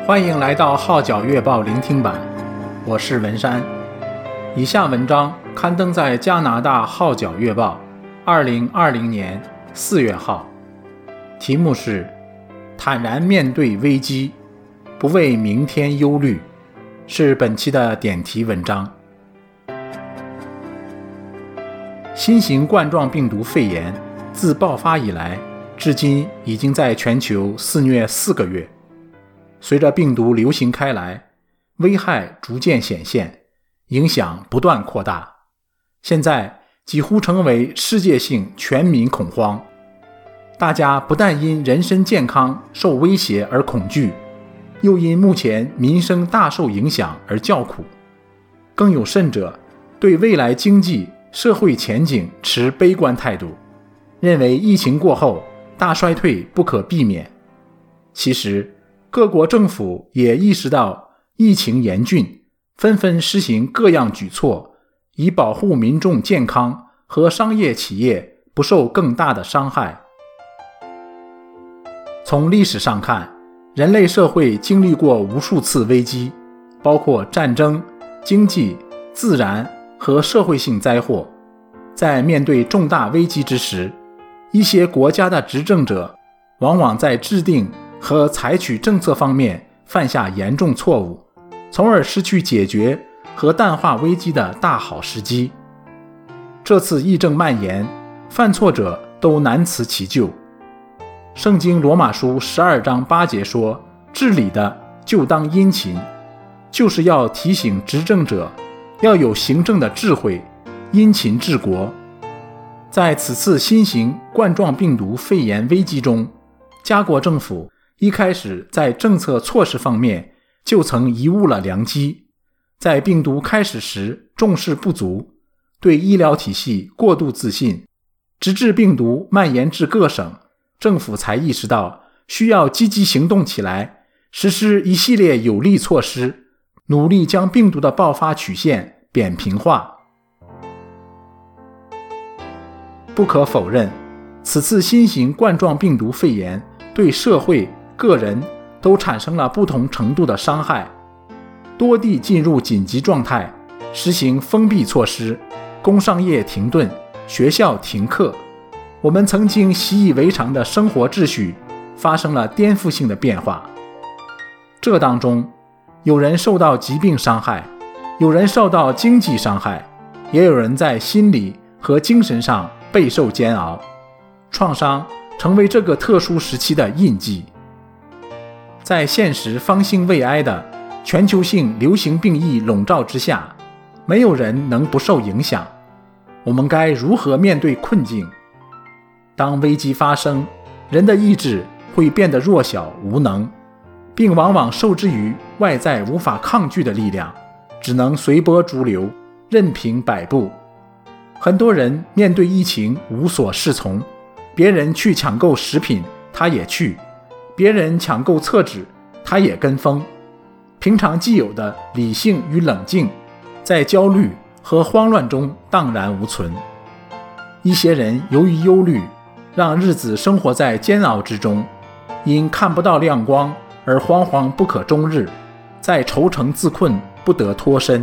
欢迎来到号角月报聆听版，我是文山。以下文章刊登在加拿大号角月报2020年4月号，题目是坦然面对危机，不为明天忧虑，是本期的点题文章。新型冠状病毒肺炎自爆发以来，至今已经在全球肆虐4个月。随着病毒流行开来，危害逐渐显现，影响不断扩大，现在几乎成为世界性全民恐慌。大家不但因人身健康受威胁而恐惧，又因目前民生大受影响而叫苦，更有甚者，对未来经济社会前景持悲观态度，认为疫情过后大衰退不可避免。其实各国政府也意识到疫情严峻，纷纷施行各样举措，以保护民众健康和商业企业不受更大的伤害。从历史上看，人类社会经历过无数次危机，包括战争、经济、自然和社会性灾祸。在面对重大危机之时，一些国家的执政者往往在制定和采取政策方面犯下严重错误，从而失去解决和淡化危机的大好时机。这次疫症蔓延，犯错者都难辞其咎。圣经罗马书12章8节说，治理的就当殷勤，就是要提醒执政者要有行政的智慧，殷勤治国。在此次新型冠状病毒肺炎危机中，加国政府一开始在政策措施方面就曾贻误了良机，在病毒开始时重视不足，对医疗体系过度自信，直至病毒蔓延至各省，政府才意识到需要积极行动起来，实施一系列有力措施，努力将病毒的爆发曲线扁平化。不可否认，此次新型冠状病毒肺炎对社会个人都产生了不同程度的伤害，多地进入紧急状态，实行封闭措施，工商业停顿，学校停课。我们曾经习以为常的生活秩序发生了颠覆性的变化。这当中，有人受到疾病伤害，有人受到经济伤害，也有人在心理和精神上备受煎熬，创伤成为这个特殊时期的印记。在现实方兴未艾的全球性流行病疫笼罩之下，没有人能不受影响。我们该如何面对困境？当危机发生，人的意志会变得弱小无能，并往往受制于外在无法抗拒的力量，只能随波逐流，任凭摆布。很多人面对疫情无所适从，别人去抢购食品，他也去；别人抢购厕纸，他也跟风。平常既有的理性与冷静，在焦虑和慌乱中荡然无存。一些人由于忧虑，让日子生活在煎熬之中，因看不到亮光而惶惶不可终日，在愁城自困，不得脱身。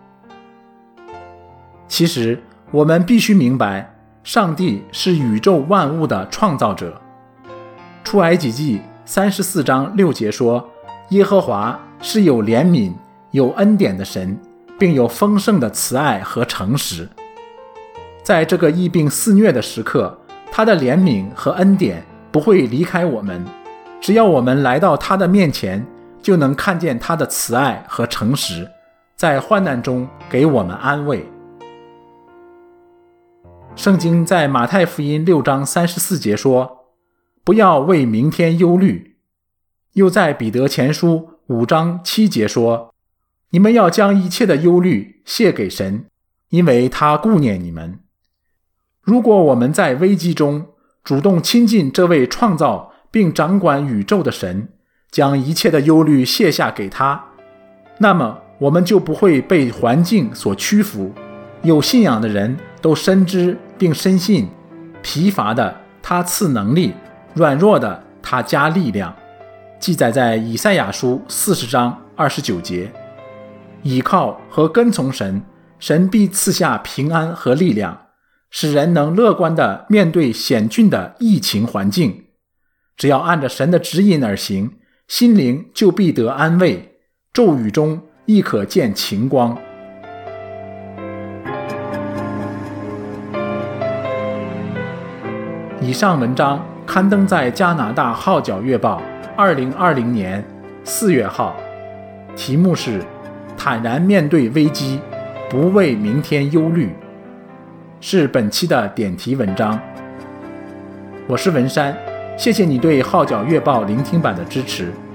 其实我们必须明白，上帝是宇宙万物的创造者。出埃及记34章6节说，耶和华是有怜悯有恩典的神，并有丰盛的慈爱和诚实。在这个疫病肆虐的时刻，他的怜悯和恩典不会离开我们，只要我们来到他的面前，就能看见他的慈爱和诚实，在患难中给我们安慰。圣经在马太福音6章34节说，不要为明天忧虑。又在彼得前书5章7节说，你们要将一切的忧虑卸给神，因为他顾念你们。如果我们在危机中主动亲近这位创造并掌管宇宙的神，将一切的忧虑卸下给他，那么我们就不会被环境所屈服。有信仰的人都深知并深信，疲乏的他赐能力，软弱的他加力量。 记载在以赛亚书40章29节。倚靠和跟从神，神必赐下平安和力量，使人能乐观地面对险峻的疫情环境。只要按着神的指引而行，心灵就必得安慰，骤雨中亦可见晴光。以上文章刊登在加拿大号角月报2020年4月号，题目是坦然面对危机，不为明天忧虑，是本期的点题文章。我是文山，谢谢你对号角月报聆听版的支持。